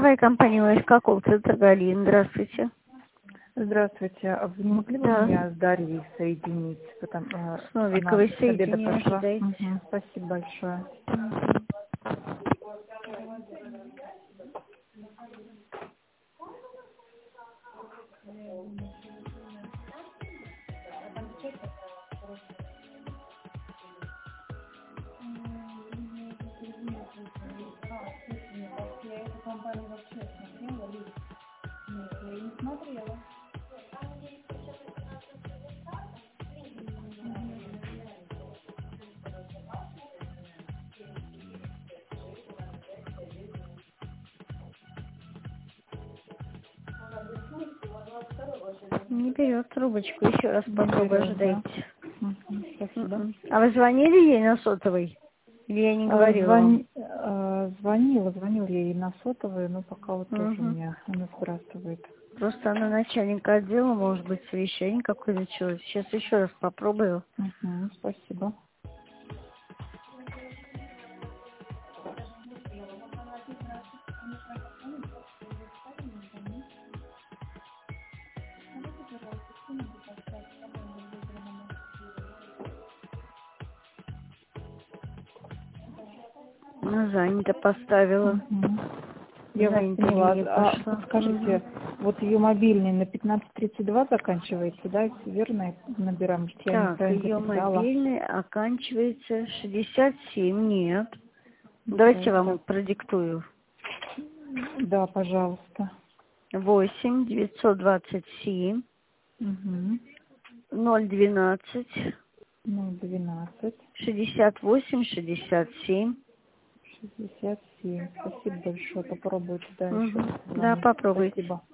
страховая компания УСК, центр Галин. Здравствуйте. Здравствуйте. А вы не могли бы меня с Дарьей соединить? С Новиковой она с обеда соединяете, пошла. дайте. Спасибо большое. Не берет трубочку, еще раз попробуй ожидайте. Спасибо. А вы звонили ей на сотовый? Или я не говорила? Звонил я ей на сотовый, но пока вот тоже меня она сбрасывает. Просто она начальник отдела, может быть, совещание какое-то началось. Сейчас еще раз попробую. Спасибо. Ну, занято поставила. Я вас Занято поняла. линия А пошла. скажите, вот ее мобильный на 1532 заканчивается, да? Верно набираем? Может, я Так, неправильно ее записала. мобильный оканчивается 67, нет. Давайте я вам продиктую. Да, пожалуйста. 8 927 012 012 68 67. 67. Спасибо большое. Попробую туда еще. Да, попробуйте. Спасибо.